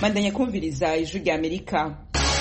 Mandanya kumviriza ijwi rya Amerika.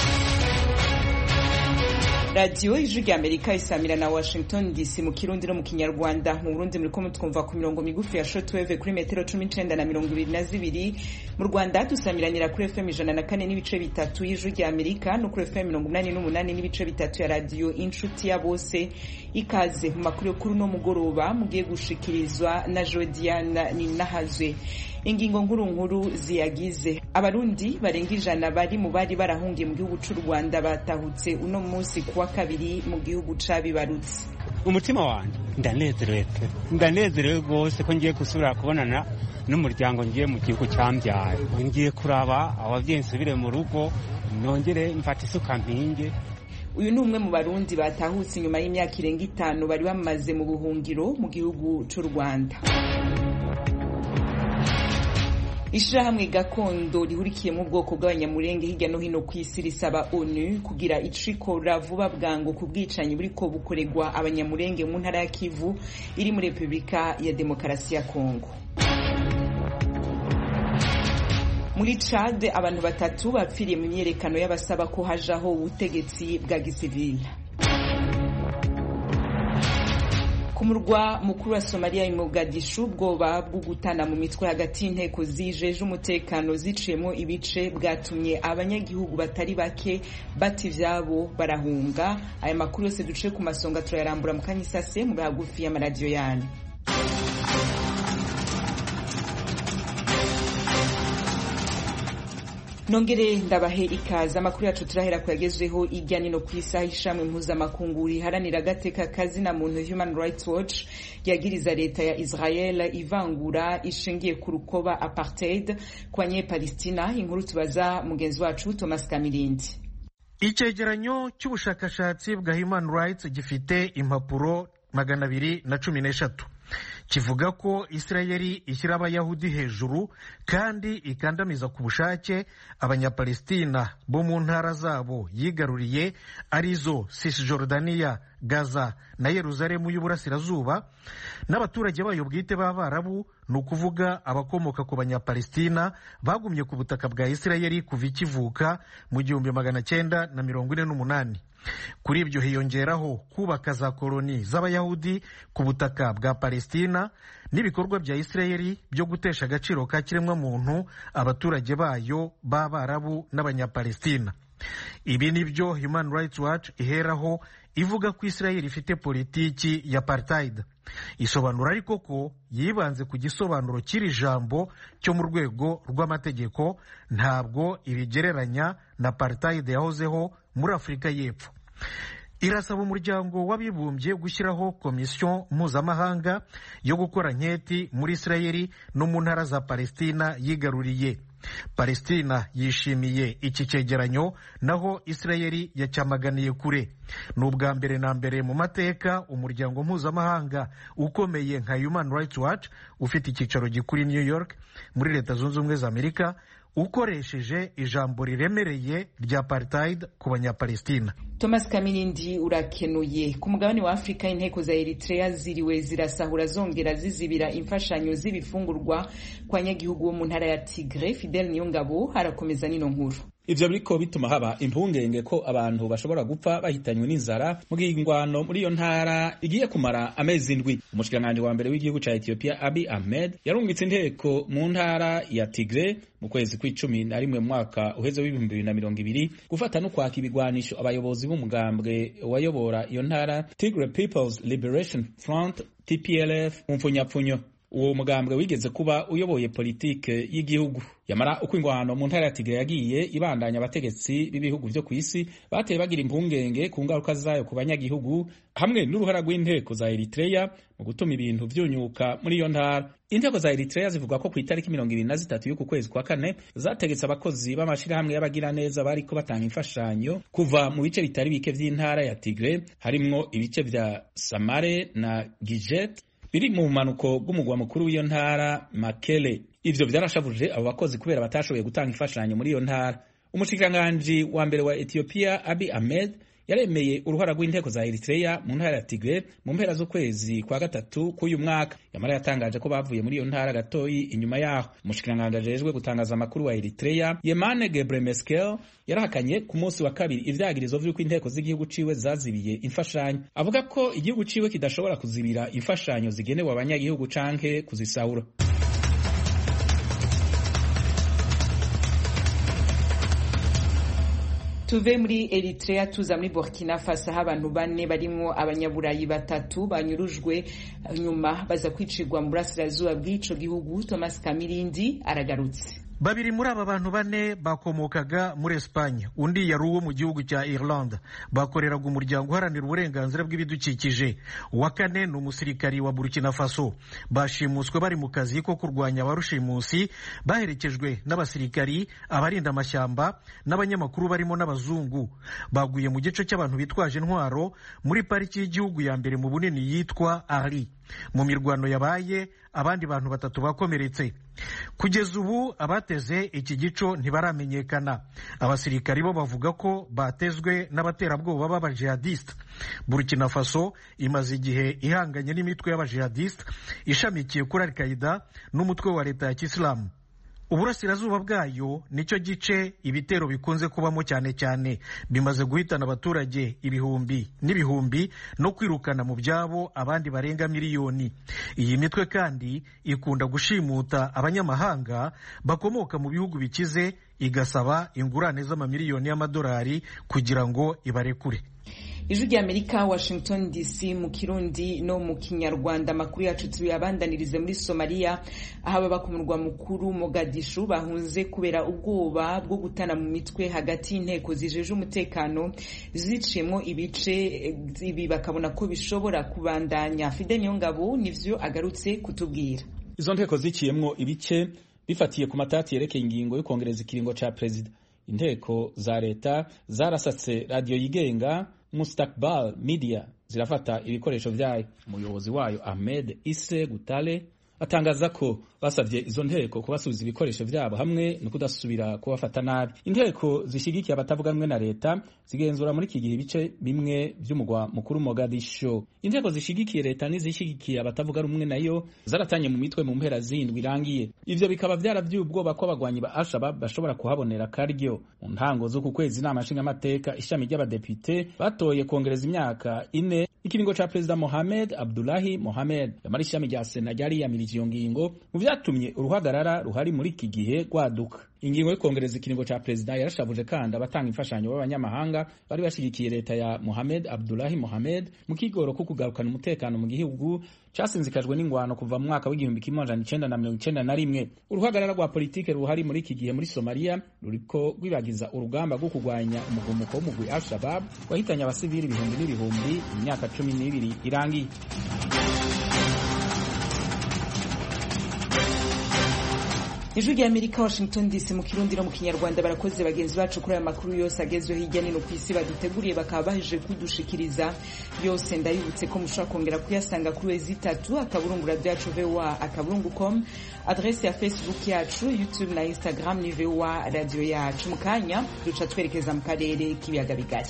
Radio ijwi rya Amerika isamira na Washington DC mu Kirundi no mu Kinyarwanda. Mu Burundi muriko mutwumva ku mirongo migufi ya shortwave kuri metero 19 na 22. Mu Rwanda dusamiranira kuri FM 104 n'ibice bitatu y'ijwi rya Amerika no kuri FM 88 n'ibice bitatu ya radio Inshuti ya Bose. Ikaze mu makuru kuri no mugoroba mugiye gushikirizwa na Jodiana Ninahazwe. Ingingo nkuru ziyagize abarundi barenga ijana bari mu bari barahungiye mu gihugu cy'u Rwanda batahutse uno munsi kuwa kabiri mu gihugu cabibarutse. Umutima wanje ndanezerewe gose ko ngiye gusubira kubonana n'umuryango ngiye mu gihugu cyambyaye. Ngiye kuraba abavyeyi nsubire mu rugo nongere mfata isuka mpinge. Uyu ni umwe mu barundi batahutse inyuma y'imyaka irenga 5 bari bamaze mu buhungiro mu gihugu cy'u Rwanda. Ishirahamwe gakondo rihurikiye mu bwoko bw'abanyamurenge hirya no hino kw'isi risaba ONU kugira icikora vuba bwangu ku bwicanyi buriko bukoregwa abanyamurenge mu ntara ya Kivu iri muri Republika ya Demokarasi ya Kongo. Muri Chad abantu 3 bapfiriye mu myerekano y'abasaba ko hajaho ubutegetsi bwa gisivili. Kumurwa mukuru wa Somalia Mogadishu ubwoba bwo gutana mu mitwe hagati y'inteko zijeje umutekano ziciyemo ibice bwatumye abanyagihugu batari bake bati vyabo barahunga. Aya makuru yose duce ku masonga turayarambura mu kanyisase mu bagufi ya radio yanyu. Nongere ndabahe ikaza amakuru yacu turahera kuyagezweho irya nino kw'isa ishamwe mpuzamakungu riharanira agateka kazi na muntu Human Rights Watch yagiriza leta ya Israel ivangura ishingiye ku rukoba apartheid kwa Palestina. Inkuru tubaza mugenzi wacu Thomas Kamilindi. Icegeranyo cy'ubushakashatsi bwa Human Rights gifite impapuro 213 kivuga ko Israeli ishyira abayahudi hejuru kandi ikandamiza ku bushake abanyapalestina bo mu ntara zabo yigaruriye arizo Cisjordania, Gaza na Yerusalemu y'uburasirazuba, n'abaturage bayo bwite b'Abarabu, ni ukuvuga abakomoka ku banyapalestina bagumye ku butaka bwa Israeli kuva ikivuka mu 1948. Kuri ibyo hiyongeraho kubaka za koloni z'abayahudi ku butaka bwa Palestina n'ibikorwa bya Israeli byo gutesha agaciro ka kiremwa muntu abaturage bayo b'Abarabu n'abanyapalestina. Ibi nibyo Human Rights Watch iheraho ivuga ko Israeli ifite politiki ya apartheid. Isobanura ariko ko yibanze ku gisobanuro kiri jambo cyo mu rwego rw'amategeko, ntabwo ibigereranya na apartheid yahozeho muri Afurika y'Epfo. Irasaba umuryango w'abibumbye gushyiraho komisiyo mpuzamahanga yo gukora nketi muri Israeli no mu ntara za Palestina yigaruriye. Palestina yishimiye iki cyegeranyo naho Israeli yacyamaganiye kure. Ni ubwa mbere na mbere mu mateka umuryango mpuzamahanga ukomeye nka Human Rights Watch ufite icyicaro gikuri New York muri Leta Zunze Ubumwe za Amerika ukoresheje ijambo riremereye rya apartheid ku banyapalestina. Thomas Kamilindi urakenuye. Ku mugabane wa Afrika inteko za Eritrea ziriwe zirasahura zongera zizibira imfashanyo z'ibifungurwa kwa nyagihugu bo mu ntara ya Tigre. Fidel Niyongabo harakomeza nino nkuru. Ivyo biriko bituma haba impungenge ko abantu bashobora gupfa bahitanywe n'inzara mu gingwano muri iyo ntara igiye kumara amezi 7. Umushikiranganji wa mbere w'igihugu ca Ethiopia Abiy Ahmed yarungitse inteko mu ntara ya Tigre mu kwezi kwa11 mu mwaka uheze w'2020 gufata no kwaka ibigwanisho abayobozi b'umugambwe wayobora iyo ntara Tigray People's Liberation Front TPLF umfunyapfunyo. Uwo mugambwe wigeze kuba uyoboye politike y'igihugu. Yamara uko ingwano mu ntara ya Tigray yagiye ibandanya abategetsi b'ibihugu byo kw'isi bateye bagira impungenge ku ngaruka zayo ku banyagihugu hamwe n'uruhara rw'inteko za Eritrea mu gutuma ibintu vyunyuka muri iyo ntara. Inteko za Eritrea zivuga ko ku itariki 23 y'uku kwezi kwa 4 zategetse abakozi b'amashirahamwe y'abagira neza bariko batanga imfashanyo kuva mu bice bitari bike vy'intara ya Tigray harimwo ibice vya Samare na Gijet biri mu manuko bw'umugwa mukuru w'iyo ntara Makele. Ivyo vyarashavuje abo bakozi kubera batashoboye gutanga imfashanyo muri iyo ntara. Umushikiranganji wa mbere wa Ethiopia Abiy Ahmed yaremeye uruhara rw'inteko za Eritrea mu ntara ya Tigray mu mpera z'ukwezi kwa gatatu k'uyu mwaka. Yamara yatangaje ko bavuye muri iyo ntara gatoyi inyuma yaho. Umushikiranganji ajejwe gutangaza amakuru wa Eritrea Yemane Gebremeskel yarahakanye ku munsi wa kabiri ivyagirizo vy'uko inteko z'igihugu ciwe zazibiye imfashanyo. Avuga ko igihugu ciwe kidashobora kuzibira imfashanyo zigenewe abanyagihugu canke kuzisahura. Tuve muri Eritrea tuza muri Burkina Faso aho abantu bane barimo abanyaburayi batatu banyurujwe nyuma baza kwicirwa mu burasirazuba bw'ico gihugu. Thomas Kamirindi aragarutse. Babiri muri aba bantu bane bakomokaga muri Espagne, undi yari uwo mu gihugu cya Irlande. Bakoreraga umuryango uharanira uburenganzira bw'ibidukikije. Uwa kane ni umusirikari wa Burkina Faso. Bashimuswe bari mu kazi ko kurwanya abarushimusi, baherekejwe n'abasirikari, abarinda amashyamba n'abanyamakuru barimo n'abazungu. Baguye mu gice cy'abantu bitwaje intwaro muri pariki y'igihugu ya mbere mu bunini yitwa Ari. Mu mirwano yabaye abandi bantu batatu bakomeretse. Kugeza ubu abateze iki gico ntibaramenyekana. Abasirikari bo bavuga ko batezwe n'abaterabwoba b'abajihadiste. Burkina Faso imaze igihe ihanganye n'imitwe y'abajihadiste ishamikiye kuri Al-Qaeda n'umutwe wa leta ya Kisilamu. Uburasirazuba bwayo nicyo gice ibitero bikunze kubamo cyane cyane, bimaze guhitana abaturage ibihumbi n'ibihumbi no kwirukana mu byabo abandi barenga miliyoni. Iyi mitwe kandi ikunda gushimuta abanyamahanga bakomoka mu bihugu bikize, igasaba ingurane z'amamiliyoni y'amadolari kugira ngo ibarekure. Ijwi ry'Amerika, Washington DC, mu Kirundi no mu Kinyarwanda. Amakuru yacu tuyabandanirize muri Somalia aho ababa ku murwa mukuru Mogadishu bahunze kubera ubwoba bwo gutana mu mitwe hagati y'inteko zijeje umutekano ziciyemo ibice, ibi bakabona ko bishobora kubandanya. Fide Nyongabo nivyo agarutse kutubwira. Izo nteko ziciyemo ibice bifatiye ku matati yerekeye ingingo yo kongereza ikiringo ca president. Inteko za leta zarasatse radio yigenga Mustakbal Media zirafata ibikoresho vyayo. Umuyobozi wayo Ahmed Isse Gutale atangaza ko basavye izo nteko kubasubiza ibikoresho vyabo hamwe no kudasubira kubafata nabi. Inteko zishigikiye abatavuga rumwe na leta zigenzura muri iki gihe ibice bimwe vy'umugwa mukuru Mogadishu. Inteko zishigikiye leta n'izishigikiye abatavuga rumwe nayo zaratanye mu mitwe mu mpera zindwi irangiye. Ivyo bikaba vyaravyubwoba ko abagwanyi ba Al-Shabaab bashobora kuhabonera karyo. Mu ntango zo ku kwezi inama nshingamateka ishami ry'abadepite batoye kongereza imyaka 4 ikiringo ca President Mohamed Abdullahi Mohamed. Yamara ishami rya Sena ryari yamirije iyo ngingo mu vyatumye uruhagarara ruhari muri iki gihe rwaduka. Ingingo yo kongereza ikiringo ca President yarashavuje kandi abatanga imfashanyo b'abanyamahanga bari bashigikiye leta ya Mohamed Abdullahi Mohamed mu kigoro ko kugarukana umutekano mu gihugu casinzikajwe n'ingwano kuva mu mwaka w'igihumbi kimwe amajana 1991. Uruhagarara rwa politike ruhari muri iki gihe muri Somalia ruriko rwibagiza urugamba rwo kurwanya umugumuko w'umugwi Al-Shabaab wahitanye abasivili ibihumbi n'ibihumbi mu myaka 12 irangiye. Ijwi ry'Amerika, Washington DC, mu Kirundi no mu Kinyarwanda. Barakoze bagenzi bacu kuri aya makuru yose agezweho hirya no hino ku isi baduteguriye bakaba bahejeje kudushikiriza yose. Ndayibutse ko mushobora kongera kuyasanga kuri wezi3 akaburungu radio yacu voa.com, adresse ya Facebook yacu, YouTube na Instagram ni voa radio yacu. Mu kanya duca twerekeza mu karere k'ibiyaga bigari.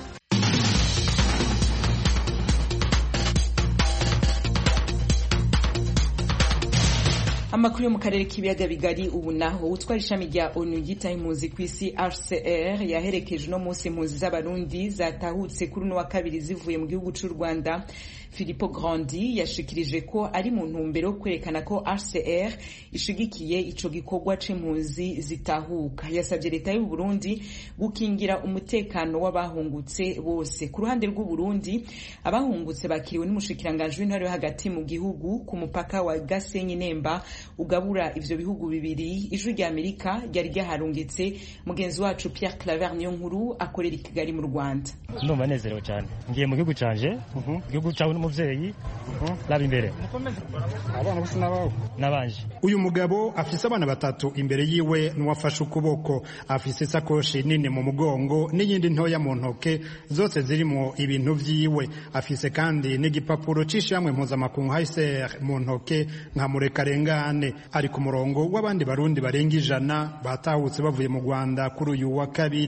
Amakuru yo mu karere k'ibiyaga bigari ubu naho utwara ishami rya ONU ryitaye impunzi ku isi HCR yaherekeje no munsi impunzi z'abarundi zatahutse kuri no wa kabiri zivuye mu gihugu cy'u Rwanda. Filippo Grandi yashikirije ko ari mu ntumbero yo kwerekana ko HCR ishigikiye ico gikorwa c'impunzi zitahuka. Yasabye leta y'u Burundi gukingira umutekano w'abahungutse bose. Ku ruhande rw'u Burundi abahungutse bakiriwe n'umushikiranganje w'intwaro yo hagati mu gihugu ku mupaka wa Gasenyi Nemba ugabura ivyo bihugu bibiri. Ijwi ry'Amerika ryari ryaharungitse mugenzi wacu Pierre Claver Niyonkuru akorera i Kigali mu Rwanda. Ndumva nezerewe cyane, ngiye mu gihugu canje, igihugu cyawe n'umuvyeyi laba imbere abana gusa nabaho nabanje. Uyu mugabo afise abana batatu imbere yiwe n'uwafashe ukuboko, afise sakoshi nini mu mugongo n'iyindi ntoya mu ntoke, zose zirimo ibintu vyiwe. Afise kandi n'igipapuro c'ishamwe mpuzamakungu HCR mu ntoke nka murekarengane. Ari ku murongo w'abandi barundi barenga 100 batahutse bavuye mu Rwanda kuri uyu wa kabiri.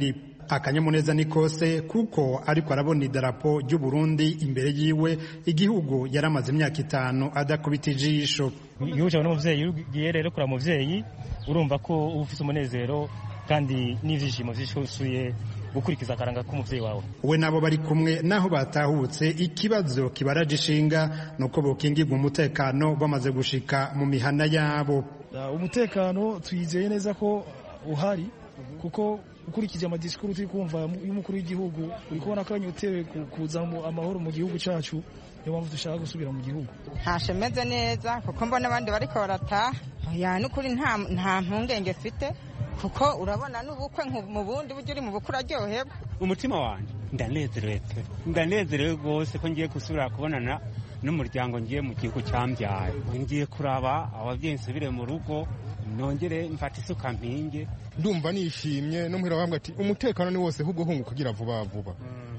akanyamuneza ni kose kuko ariko arabona idarapo ry'u Burundi imbere yiwe, igihugu yaramaze imyaka 5 adakubita ijisho. Igihugu cyawe n'umuvyeyi ugiye rero kura muvyeyi urumva ko ufite umunezero kandi n'ivyishimo vyishusuye gukurikiza akaranga k'umuvyeyi wawe. We nabo bari kumwe naho batahutse, ikibazo kibaraje ishinga nuko bokingirwa umutekano bamaze gushika mu mihana yabo. Umutekano twizeye neza ko uhari, kuko ukurikije amadisikuru turi kumva y'umukuru w'igihugu uri kubona ko anyotewe kuza amahoro mu gihugu cyacu, niyo mpamvu dushaka gusubira mu gihugu. Ntashemeze neza kuko mbona abandi bariko barataha, n'ukuri nta mpungenge mfite, kuko urabona n'ubukwe mu bundi buryo uri mu bukwe uraryoherwa. Umutima wanjye ndanezerewe rwose ko ngiye gusubira kubonana n'umuryango ngiye mu gihugu cyambyaye. Ngiye kuraba abavyeyi nsubire mu rugo, nongere mfata isuka mpinge. Ndumva nishimye no muhira bambwa ati umutekano ni wose ahubwo hungu kugira vuba vuba.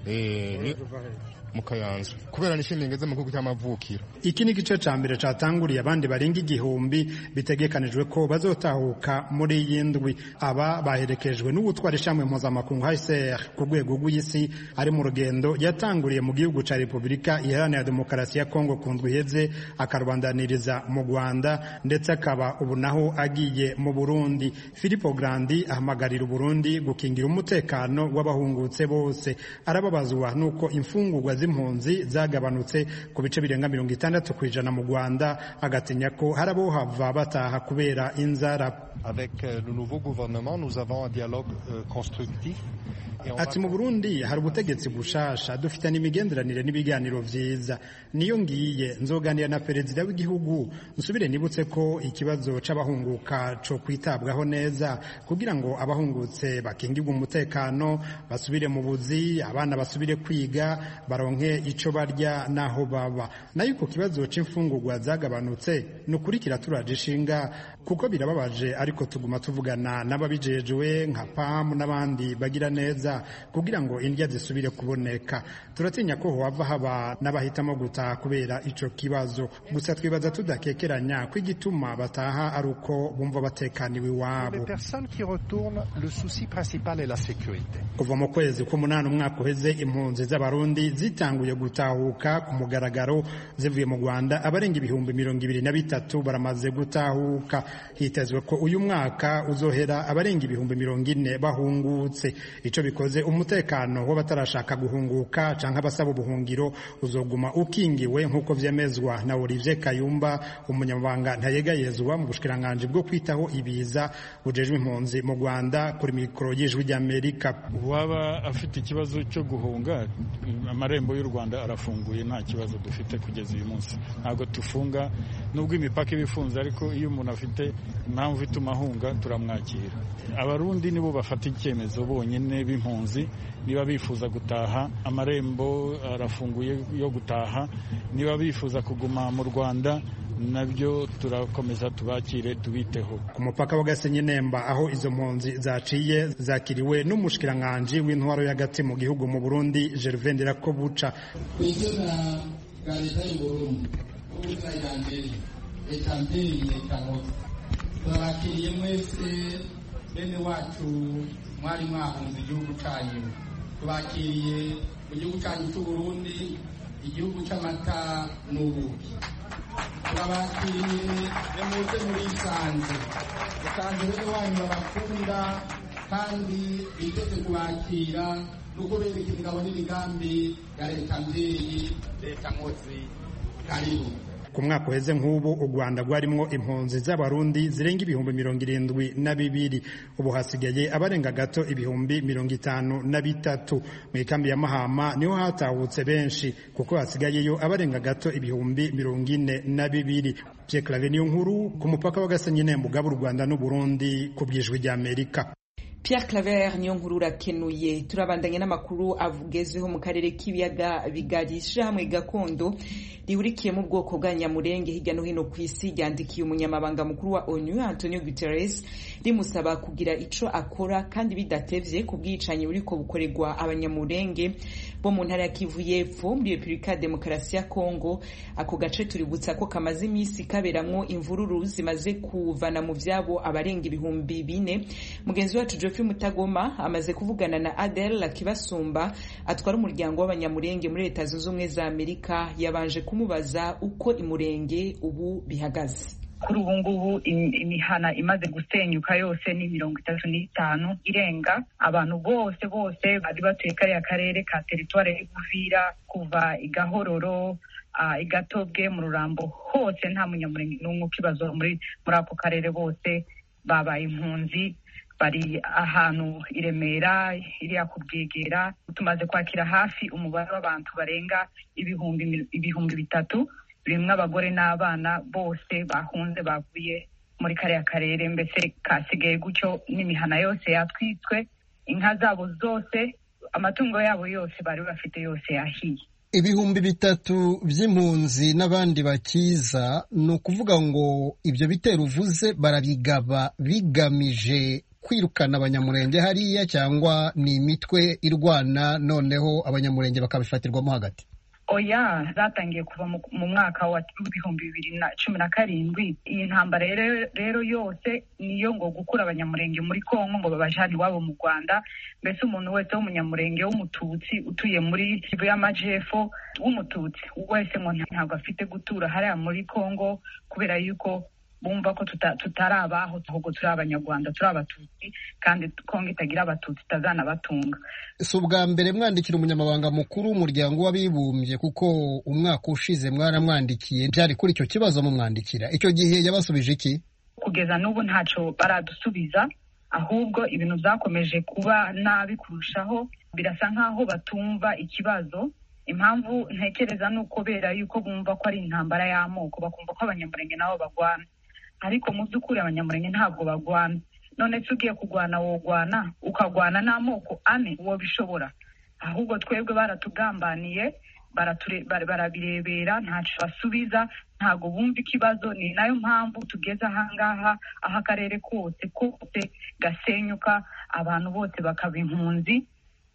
Mukayanza kubera nishimiye ngeze mu gihugu cy'amavukiro. Iki ni gice ca mbere catanguriye, abandi barenga igihumbi bitegekanijwe ko bazotahuka muri yindwi. Aba baherekejwe n'ubutwara ishamwe mpuzamakungu HCR ku rwego rw'isi ari mu rugendo yatanguriye mu gihugu ca Repubulika Iharanira Demokarasi ya Kongo ku ndwi iheze, akarubandaniriza mu Rwanda ndetse akaba ubu naho agiye mu Burundi. Filippo Grandi ahamagarira Burundi gukingira umutekano w'abahungutse bose. Arababazwa nuko imfungurwa z'impunzi zagabanutse ku bice birenga 60% mu Rwanda, agatinya ko harabo hava bataha kubera inzara. Avec le nouveau gouvernement nous avons un dialogue constructif. Ati mu Burundi hari ubutegetsi bushasha, dufite n'imigenderanire n'ibiganiro vyiza. Niyo ngiye nzoganira na perezida w'igihugu nsubire nibutse ko ikibazo c'abahunguka co kwitabwaho neza kugira ngo abahungutse bakingirwe umutekano, basubire mu buzi, abana basubire kwiga, baronke ico barya naho baba. Nayo ku kibazo c'imfungurwa zagabanutse nukurikira turaje ishinga, kuko birababaje, ariko tuguma tuvugana n'ababijejwe nka PAM n'abandi bagira neza kugira ngo indya zisubire kuboneka. Turatinya ko hova haba n'abahitamo gutaha kubera ico kibazo. Gusa twibaza tudakekeranya ko igituma bataha ari uko bumva batekaniwe iwabo. Kuva mu kwezi k'umunani umwaka uheze, impunzi z'abarundi zitanguye gutahuka ku mugaragaro zivuye mu Rwanda. Abarenga ibihumbi 23 baramaze gutahuka. Hitezwe ko uyu mwaka uzohera abarenga ibihumbi 40 bahungutse. Ico bikoze umutekano w'abatarashaka guhunguka canke abasaba ubuhungiro uzoguma ukingiwe nk'uko vyemezwa na Olivier Kayumba, umunyamabanga ntayegayezwa mu bushikiranganje bwo kwitaho ibiza bujejwe impunzi mu Rwanda, kuri mikoro y'Ijwi ry'Amerika. Waba afite ikibazo cyo guhunga, amarembo y'u Rwanda arafunguye, nta kibazo dufite kugeza uyu munsi. Ntabwo tufunga nubwo imipaka ibifunze, ariko iyo umuntu afite impamvu ituma ahunga turamwakira. Abarundi nibo bafata icyemezo bonyene b'impunzi, niba bifuza gutaha amarembo arafunguye yo gutaha, niba bifuza kuguma mu Rwanda nabyo turakomeza tubakire tubiteho. Ku mupaka wa Gasenyi Nemba aho izo mpunzi zaciye zakiriwe n'umushikiranganje w'intwaro y'agati mu gihugu mu Burundi, Gervais Ndirakobuca. Kwizera galeta y'Uburundi ubuzayirangire etambiri etamo twakiriye mwese bene wacu mwari mwahunze igihugu cyanyu, tubakiriye mu gihugu cyanyu cy'u Burundi, igihugu cy'amata n'ubuki. Turabakiriye muze muri sanze bene wanyu babakunda kandi biteze kubakira no kubereka ingabo n'imigambi ya leta mbyeyi, leta nkozi. Karibu. Ku mwaka uheze nk'ubu u Rwanda rwarimwo impunzi z'abarundi zirenga ibihumbi 72. Ubu hasigaye abarenga gato ibihumbi 53. Mu ikambi ya Mahama niho hatahutse benshi kuko hasigayeyo abarenga gato ibihumbi 42. Pierre Claver niyo nkuru ku mupaka wa Gasenyi Nemba u Rwanda n'u Burundi ku bw'Ijwi ry'Amerika. Pierre Claver niyo nkuru urakenuye. Turabandanya n'amakuru avugezweho mu karere k'ibiyaga bigarisha hamwe gakondo rihurikiye mu bwoko bwa Nyamurenge hirya no hino ku isi, ryandikiye umunyamabanga mukuru wa ONU Antonio Guterres rimusaba kugira ico akora kandi bidatevye ku bwicanyi buriko bukorerwa abanyamurenge bo mu ntara ya Kivu y'Epfo muri Repubulika ya Demokarasi ya Kongo. Ako gace tuributsa ko kamaze iminsi kaberamwo imvururu zimaze kuvana mu vyabo abarenga 4,000. Mugenzi wacu Geoffrey Mutagoma amaze kuvugana na Adel Kibasumba atwara umuryango w'abanyamurenge muri Leta Zunze Ubumwe za Amerika, yabanje kumubaza uko imurenge ubu bihagaze. Kuri ubu ngubu imihana imaze gusenyuka yose ni 35 irenga. Abantu bose bari batuye kariya karere ka teritware y'Uvira kuva Igahororo, Igatobwe, mu Rurambo, hose nta munyamurenge n'umwe ukibazo muri ako karere. Bose babaye impunzi, bari ahantu i Remera, iriya ku Bwegera. Tumaze kwakira hafi umubare w'abantu barenga ibihumbi 3 birimwo abagore n'abana, bose bahunze bavuye muri kariya karere. Mbese kasigaye gutyo, n'imihana yose yatwitswe, inka zabo zose, amatungo yabo yose bari bafite yose yahiye. 3,000 by'impunzi n'abandi bakiza, ni ukuvuga ngo ibyo bitero uvuze barabigaba bigamije kwirukana abanyamurenge hariya, cyangwa ni imitwe irwana noneho abanyamurenge bakabifatirwamo hagati? Oya, zatangiye kuva mu mwaka wa 2017. Iyi ntambara rero yose niyo ngo gukura abanyamurenge muri Kongo ngo babajane iwabo mu Rwanda. Mbese umuntu wese w'umunyamurenge w'umututsi utuye muri Kivu y'Amajepfo w'umututsi wese ngo ntabwo afite gutura hariya muri Kongo, kubera yuko bumva ko tutari abaho, ahubwo turi abanyarwanda, turi abatutsi, kandi Kongo itagira abatutsi itazana batunga. Si ubwa mbere mwandikira umunyamabanga mukuru w'umuryango w'abibumbye, kuko umwaka ushize mwaramwandikiye. Byari kuri icyo kibazo mumwandikira, icyo gihe yabasubije iki? Kugeza n'ubu ntaco baradusubiza, ahubwo ibintu byakomeje kuba nabi kurushaho. Birasa nkaho batumva ikibazo. Impamvu ntekereza ni ukubera yuko bumva ko ari intambara y'amoko, bakumva ko abanyamurenge nabo bagwana, ariko mu by'ukuri abanyamurenge ntabwo bagwana. None se ugiye kugwana wogwana ukagwana n'amoko ane, uwo bishobora? Ahubwo twebwe baratugambaniye, barabirebera, ntaco basubiza, ntago bumva ikibazo. Ni nayo mpamvu tugeze ahangaha, aho akarere kose gasenyuka, abantu bose bakaba impunzi.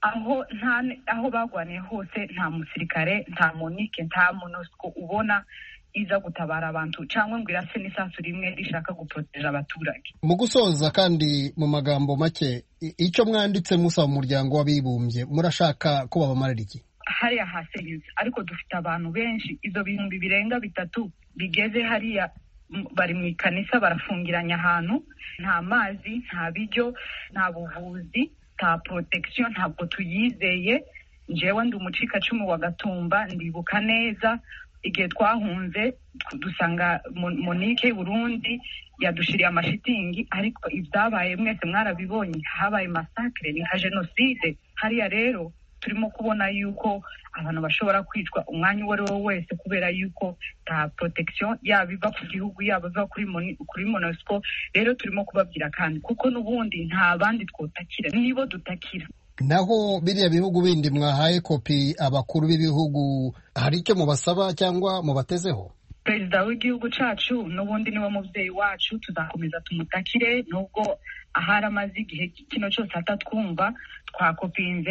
Aho bagwaniye hose nta musirikare, nta monike, nta MONUSCO ubona iza gutabara abantu, cyangwa ngo irase n'isasu rimwe rishaka guproteja abaturage. Mu gusoza kandi mu magambo make, icyo mwanditse musaba umuryango w'abibumbye, murashaka ko babamarira iki? Hariya hasenyutse, ariko dufite abantu benshi, izo bihumbi birenga 3 bigeze hariya, bari mu ikanisa barafungiranye ahantu, nta mazi, nta biryo, nta buvuzi, nta protection, ntabwo tuyizeye. Njewe ndi umucikacumu wa Gatumba, ndibuka neza igihe twahunze dusanga Monique Burundi yadushiriye amashitingi, ariko ibyabaye mwese mwarabibonye, habaye massacre, ni nka genocide. Hariya rero turimo kubona yuko abantu bashobora kwicwa umwanya uwo ari wo wese, kubera yuko nta protection yaba iva ku gihugu, yaba iva kuri MONUSCO. Rero turimo kubabwira kandi, kuko n'ubundi nta bandi twotakira, nibo dutakira. Naho biriya bihugu bindi mwahaye kopi abakuru b'ibihugu, hari icyo mubasaba cyangwa mubatezeho? Perezida w'igihugu cacu n'ubundi niwe muvyeyi wacu, tuzakomeza tumutakire, nubwo ahari amaze igihe kino cyose atatwumva. Twakopinze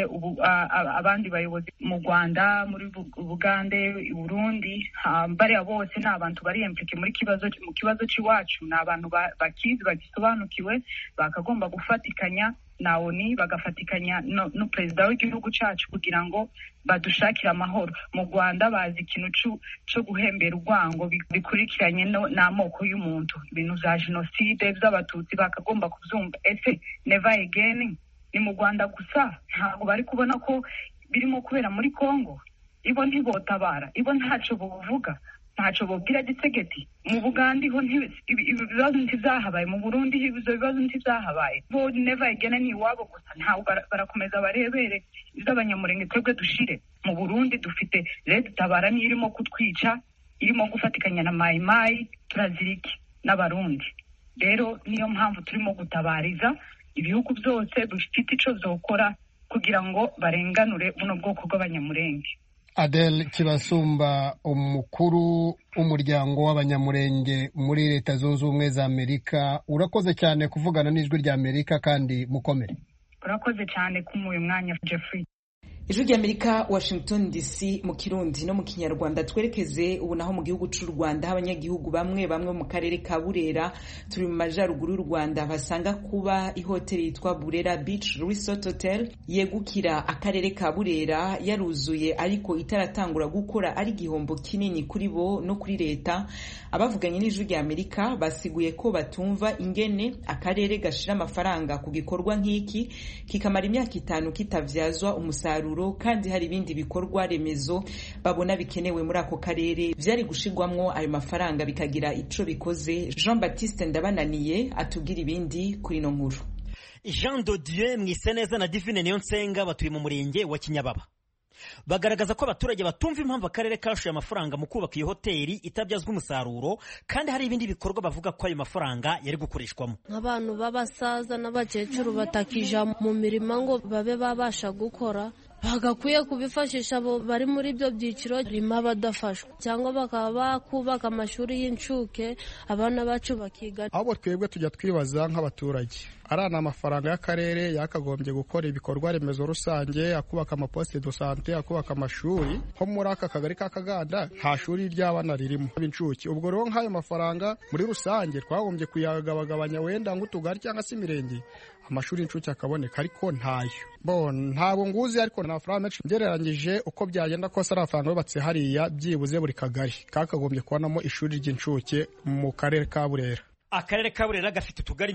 abandi bayobozi mu Rwanda, muri Bugande, i Burundi, bariya bose ni abantu bari implike mu kibazo cy'iwacu, ni abantu bakizi, bagisobanukiwe, bakagomba gufatikanya na ONU, bagafatikanya no perezida w'igihugu cacu kugira ngo badushakire amahoro. Mu Rwanda bazi ikintu cyo guhembera urwango bikurikiranye n'amoko y'umuntu, ibintu vya genocide by'abatutsi bakagomba kuvyumva. Ese never again ni mu Rwanda gusa? Ntabwo bari kubona ko birimo kubera muri Kongo? Ibo ntibotabara, ibo ntaco bovuga, ntaco bobwira Gisegeti. Mu Buganda ho ibibazo ntivyahabaye, mu Burundi ibibazo ntivyahabaye. Bo never again ni iwabo gusa, ntawe barakomeza barebere ivy'abanyamurenge twebwe dushire. Mu Burundi dufite Red Tabara niyo irimo kutwica, irimo gufatikanya na Mai Mai, turaziriki n'Abarundi. Rero niyo mpamvu turimo gutabariza ibihugu byose bifite ico zokora kugira ngo barenganure buno bwoko bw'abanyamurenge. Adel Kibasumba, umukuru w'umuryango w'abanyamurenge muri Leta Zunze Ubumwe za Amerika, urakoze cyane kuvugana n'Ijwi ry'Amerika kandi mukomere. Urakoze cyane kumuye mwanya Jeffrey. Ijwi ry'Amerika, Washington DC, mu Kirundi no mu Kinyarwanda. Twerekeze ubu naho mu gihugu c'u Rwanda, abanyagihugu bamwe mu karere ka Burera, turi mu majaruguru y'u Rwanda, basanga kuba ihoteli yitwa Burera Beach Resort Hotel yegukira akarere ka Burera yaruzuye ariko itaratangura gukora ari igihombo kinini kuri bo no kuri leta. Abavuganye n'Ijwi ry'Amerika basiguye ko batumva ingene akarere gashira amafaranga ku gikorwa nk'iki kikamara imyaka 5 kitavyazwa umusaruro, kandi hari ibindi bikorwa remezo babona bikenewe muri ako karere vyari gushigwamwo ayo mafaranga bikagira ico bikoze. Jean Baptiste Ndabananiye atubwira ibindi kuri no nkuru. Jean de Dieu Mwiseneza na Divine Niyonsenga batuye mu murenge wa Kinyababa. Bagaragaza ko abaturage batumva impamvu akarere kashuye amafaranga mu kubaka iyo hoteli itabyazwa umusaruro, kandi hari ibindi bikorwa bavuga ko ayo mafaranga yari gukoreshwamo. Nk'abantu b'abasaza n'abakecuru batakija mu mirimo ngo babe babasha gukora, bagakwiye kubifashisha abo bari muri ibyo byiciro rima badafashwa, cyangwa bakaba bakubaka amashuri y'incuke abana bacu bakiga. Abo twebwe tujya twibaza nk'abaturage, arana amafaranga y'akarere yakagombye gukora ibikorwa remezo rusange, akubaka amaposte de santé, akubaka amashuri. Ho muri aka kagari ka Kaganda nta shuri ry'abana ririmo b'incuke. Ubwo rero nk'ayo mafaranga muri rusange twagombye kuyagabagabanya wenda nk'utugari cyangwa se imirenge, amashuri y'incuke akaboneka, ariko ntayo. Ntabwo nguzi, ariko na amafaranga menshi ngereranyije uko byagenda kose ari amafaranga yubatse hariya, byibuze buri kagari kakagombye kubonamo ishuri ry'incuke mu karere ka Burera. Akarere ka Burera gafite utugari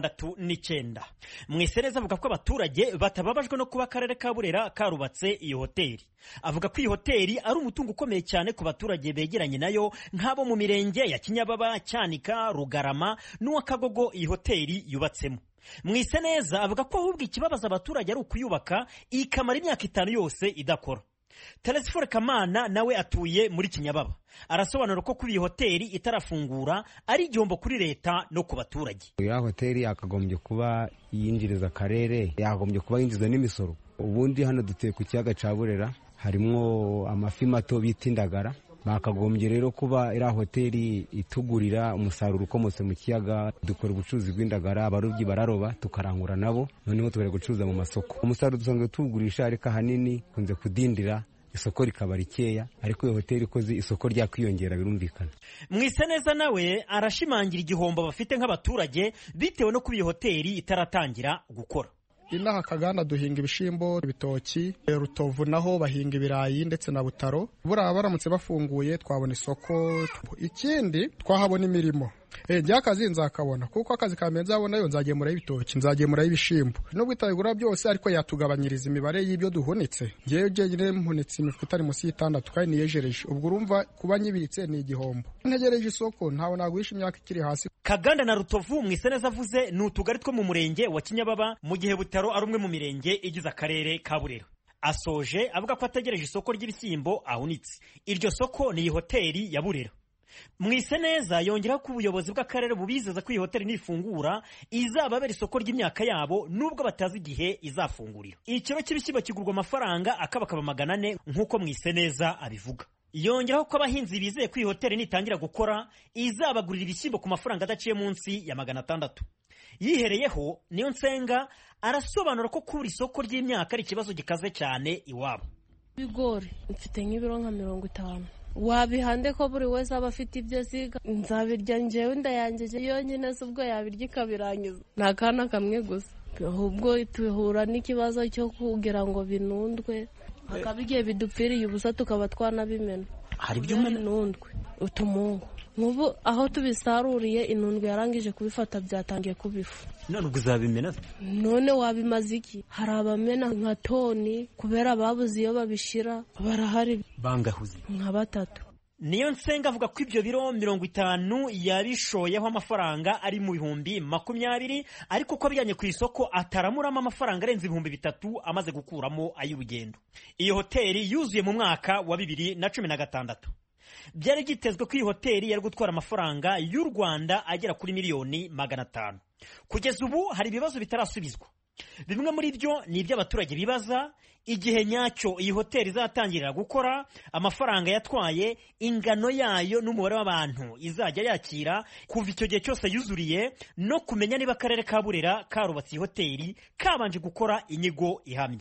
69. Mwiseneza avuga ko abaturage batababajwe no kuba akarere ka Burera karubatse iyo hoteli. Avuga ko iyi hoteli ari umutungo ukomeye cyane ku baturage begeranye nayo, nk'abo mu mirenge ya Kinyababa, Cyanika, Rugarama n'uwakagogo iyi hoteli yubatsemo. Mwiseneza avuga ko ahubwo ikibabaza abaturage ari ukuyubaka ikamara imyaka 5 yose idakora. Telesfore Kamana nawe atuye muri Kinyababa, arasobanura ko kuri iyi hoteli itarafungura ari igihombo kuri leta no ku baturage. Ya hoteli yakagombye kuba yinjiriza akarere, yakagombye kuba yinjiza n'imisoro. Ubundi hano duteye ku kiyaga ca Burera, harimo amafi mato bita indagara. Bakagombye rero kuba ira hoteli itugurira umusaruro ukomotse mu kiyaga, dukora ubucuruzi bw'indagara, abarobyi bararoba tukarangura nabo, noneho tukajya gucuruza mu masoko. Umusaruro dusanzwe tugurisha ariko hanini kunze kudindira, isoko rikaba rikeya, ariko iyo hoteli ikoze isoko rya kwiyongera birumvikana. Mwiseneza nawe arashimangira igihombo bafite nk'abaturage bitewe no kuba iyo hoteli itaratangira gukora. Inaha Kaganda duhinga ibishimbo, ibitoki, Rutovu naho bahinga ibirayi ndetse na Butaro. Buriya baramutse bafunguye twabona isoko, ikindi twahabona imirimo. Akazi nzakabona, kuko akazi kameze nzabona yo, nzagemura ibitoki, nzagemura ibishimbo. Nubwo itagura byose ariko yatugabanyiriza imibare y'ibyo duhunitse. Ngewe jenyine mpunitse imifuka itari munsi y'6 kandi niyejereje. Ubwo urumva kuba nyibitse ni igihombo. Ntegereje isoko ntawe naguhisha imyaka ikiri hasi. Kaganda na Rutovu Mwiseneza avuze ni utugari two mu murenge wa Kinyababa, mu gihe Butaro ari umwe mu mirenge igize akarere ka Burera. Asoje avuga ko ategereje isoko ry'ibishyimbo ahunitse. Iryo soko ni iyi hoteli ya Burera. Mwiseneza yongeraho ko ubuyobozi bw'akarere bubizeza ko iyi hoteli nifungura izababera isoko ry'imyaka yabo, nubwo batazi igihe izafungurira. Ikiro cy'ibishyimbo kigurwa amafaranga akabakaba 400 nk'uko Mwiseneza abivuga. Yongeraho ko abahinzi bizeye ko iyi hoteli nitangira gukora izabagurira ibishyimbo ku mafaranga adaciye munsi ya 600. Yihereyeho Niyonsenga arasobanura ko kuri isoko ry'imyaka ari ikibazo gikaze cyane iwabo. Bigori mfite nk'ibiro nka 50. Wabihande ko buri wese aba afite ibyo ziga, nzabirya njyewe ndayangeje yonyine, ubwo yabirya ikabirangiza nta kana kamwe gusa. Ahubwo tuhura n'ikibazo cyo kugira ngo binundwe, akabigiye bidupfiriye ubusa tukaba twanabimena. Hari ibyo nundwe utumungu nk'ubu aho tubisaruriye inundwe yarangije kubifata byatangiye kubifu. None ubwo uzabimena? None wabimaze iki? Hari abamena nka toni kubera babuze iyo babishira, barahari bangahuze nka 3. Niyonsenga avuga ko ibyo biro 50 yabishoyeho amafaranga ari mu 20,020, ariko ko bijyanye ku isoko ataramuramo amafaranga arenze 3,000 amaze gukuramo ay'urugendo. Iyo hoteli yuzuye mu mwaka wa 2016. Byari gitezwe ko iyi hoteli yari gutwara amafaranga y'u Rwanda agera kuri $500,000. Kugeza ubu hari ibibazo bitarasubizwa. Bimwe muri byo ni iby'abaturage bibaza: igihe nyacyo iyi hoteli izatangirira gukora, amafaranga yatwaye, ingano yayo n'umubare w'abantu izajya yakira kuva icyo gihe cyose yuzuriye, no kumenya niba akarere ka Burera karubatse iyi hoteli kabanje gukora inyigo ihamye.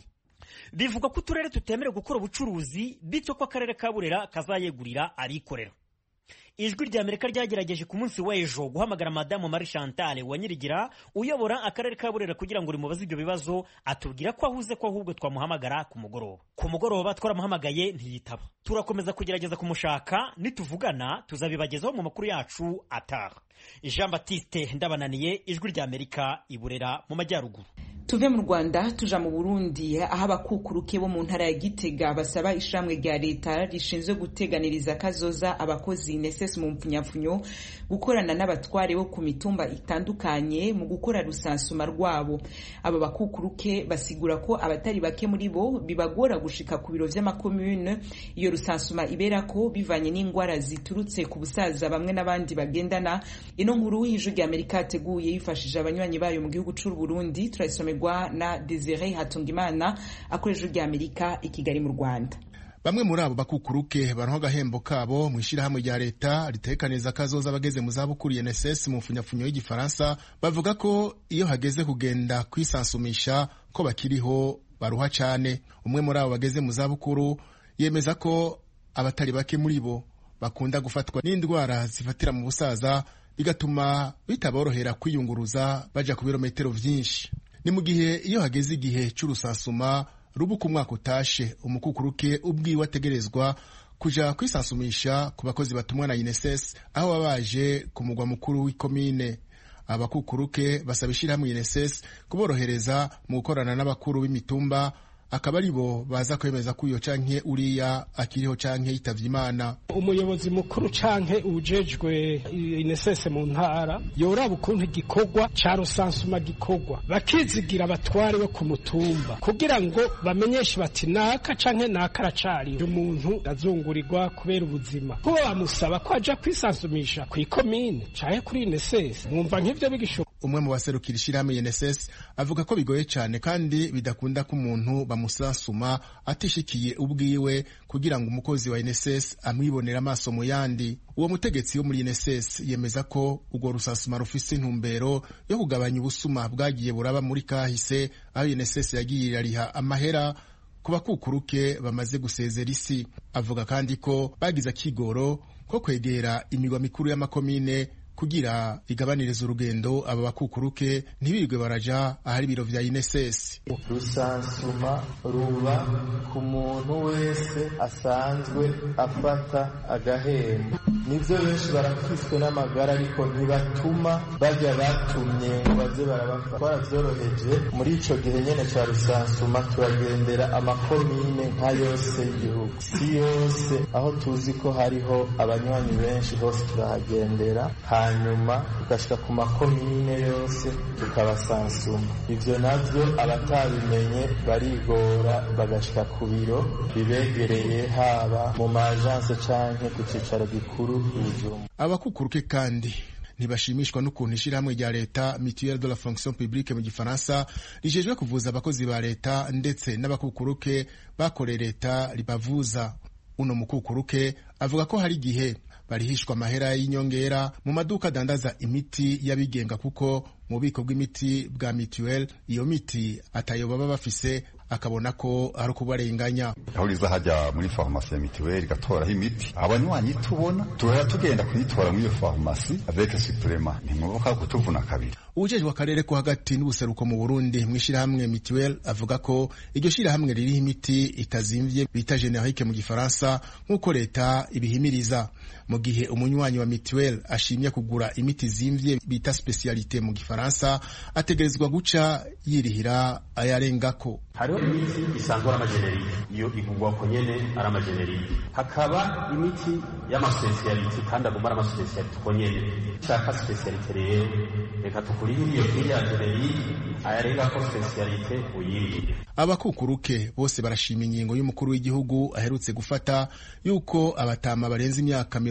bivuga ko uturere tutemerewe gukora ubucuruzi bityo ko akarere ka Burera kazayegurira abikorera. Ijwi rya Amerika ryagerageje ku munsi w'ejo guhamagara Madamu Marie Chantal Wanyirigira uyobora akarere ka Burera kugira ngo rimubaze ibyo bibazo, atubwira ko ahuze ko ahubwo twamuhamagara ku mugoroba twaramuhamagaye ntiyitaba. Turakomeza kugerageza kumushaka, nituvugana tuzabibagezaho mu makuru yacu ataha. Jean Baptiste Ndabananiye, Ijwi rya Amerika, i Burera mu majyaruguru. Tuve mu Rwanda tuja mu Burundi, aho abakukuruke bo mu ntara ya Gitega basaba ishamwe rya leta rishinzwe guteganiriza kazoza abakozi INSS mu mpfunyapfunyo gukorana n'abatware bo ku mitumba itandukanye mu gukora rusansuma rwabo. Aba bakukuruke basigura ko abatari bake muri bo bibagora gushika ku biro vy'amakomune iyo rusansuma ibera ko bivanye n'ingwara ziturutse ku busaza bamwe n'abandi bagendana. Ino nkuru y'Ijwi rya Amerika ateguye yifashije abanywanyi bayo mu gihugu c'u Burundi, turayisome na Desire Hatungimana akoresha rya Amerika i Kigali mu Rwanda. Bamwe muri abo bakukuruke baronka agahembo kabo mu ishirahamwe rya leta ritekaniza kazoza abageze mu zabukuru INSS mu mfunyapfunyo y'igifaransa, bavuga ko iyo hageze kugenda kwisansumisha ko bakiriho baruha cyane. Umwe muri abo bageze mu zabukuru yemeza ko abatari bake muri bo bakunda gufatwa n'indwara zifatira mu busaza, bigatuma bitaborohera kwiyunguruza baja ku birometero vyinshi. Ni mu gihe iyo hageze igihe cy'urusansuma rubuka umwaka utashe, umukukuruke ubwiwe ategerezwa kuja kwisansumisha ku bakozi batumwa na INSS aho babaje ku mugwa mukuru w'ikomine. Abakukuruke basaba ishirahamwe INSS kuborohereza mu gukorana n'abakuru b'imitumba, akaba ari bo baza kwemeza ko uyo canke uriya akiriho canke yitavye Imana. Umuyobozi mukuru canke ujejwe INSS mu ntara yoraba ukuntu igikorwa ca rusansuma gikorwa, bakizigira abatware bo ku mutumba kugira ngo bamenyeshe bati naka canke naka aracari umuntu azungurirwa kubera ubuzima, kubo bamusaba ko aja kwisansumisha kw'ikomine canke kuri INSS. Mwumva nk'ivyo bigishoboka. Umwe mu baserukira ishirahamwe INSS avuga ko bigoye cyane kandi bidakunda ko umuntu bamusansuma atishikiye ubwiwe kugira ngo umukozi wa INSS amwibonera amaso mu yandi. Uwo mutegetsi wo muri INSS yemeza ko urwo rusansuma rufise intumbero yo kugabanya ubusuma bwagiye buraba muri kahise, aho INSS yagiye irariha amahera ku bakukuruke bamaze gusezera isi. Avuga kandi ko bagize akigoro ko kwegera imigwa mikuru y'amakomine kugira igabaniriza urugendo aba bakukuruke ntibirwe baraja ahari biro vya INSS. Rusansuma ruba ku muntu wese asanzwe afata agahembo. Nivyo benshi barakiswe n'amagara ariko ntibatuma bajya batumye ngo baze barabafata. Twaravyoroheje muri ico gihe nyene ca rusansuma turagendera amakomine nka yose y'igihugu, si yose aho tuzi ko hariho abanywanyi benshi hose turahagendera, hanyuma tugashika ku makomine yose tukabasansuma. Ivyo navyo abatabimenye barigora bagashika ku biro bibegereye, haba mu majanse canke ku cicaro gikuru. Abakukuruke kandi ntibashimishwa n'ukuntu ishirahamwe rya leta Mutuelle de la Fonction Publique mu gifaransa rijejwe kuvuza abakozi ba leta ndetse n'abakukuruke bakoreye leta ribavuza. Uno mukukuruke avuga ko hari igihe barihishwa amahera y'inyongera mu maduka adandaza imiti y'abigenga kuko mu bubiko bw'imiti bwa Mutuelle iyo miti atayo baba bafise, akabona ko ari kubarenganya. Aho riza hajya muri farumasi ya Mutuelle igatoraho imiti, abanywanyi tubona turara tugenda kuyitora muri iyo farumasi avec supplément, ntimwoboka kutuvuna kabiri. Ujejwe akarere ko hagati n'ubuseruko mu Burundi mwishirahamwe Mutuelle avuga ko iryo shirahamwe ririho imiti itazimvye bita generique mu gifaransa nk'uko leta ibihimiriza, mu gihe umunywanyi wa Mutuelle ashimye kugura imiti zimvye bita specialité mu gifaransa ategerezwa guca yirihira ayarengako. Hariho imiti isanzwe ari amajenerike, iyo igurwa ko nyene ari amajenerike. Hakaba imiti y'amaspecialité kandi aguma ari amaspecialité ko nyene. Shaka specialité rero reka tukuriye iyo ya jenerike ayarenga ko specialité uyiri. Abakukuruke bose barashima ingingo y'umukuru w'igihugu aherutse gufata yuko abatama barenze imyaka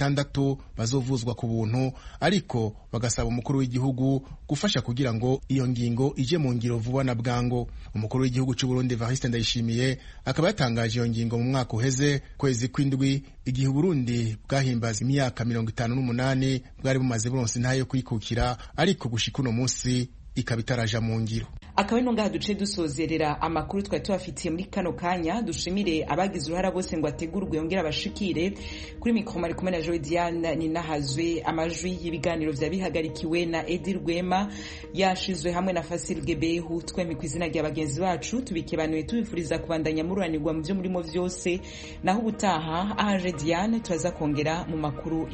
60 bazovuzwa ku buntu, ariko bagasaba umukuru w'igihugu gufasha kugira ngo iyo ngingo ije mu ngiro vuba na bwango. Umukuru w'igihugu cy'u Burundi Evariste Ndayishimiye akaba yatangaje iyo ngingo mu mwaka uheze kwezi kw'indwi, igihe Burundi bwahimbaza imyaka 58 bwari bumaze buronse ntayo kwikukira, ariko gushika uno munsi ikaba itaraja mu ngiro. Akaba ino ngaha duce dusozerera amakuru twari tubafitiye muri kano kanya. Dushimire abagize uruhara bose ngo ategurwe yongera abashikire. Kuri mikoro mari kumwe na Joy Diane Ninahazwe, amajwi y'ibiganiro vya bihagarikiwe na Edi Rwema, yashizwe hamwe na Fasil Gebehu. Twemye kwizina rya bagenzi bacu tubikebanuye tubifuriza kubandanya mururanirwa mu byo murimo vyose, naho ubutaha ahaje Diane turaza kongera mu makuru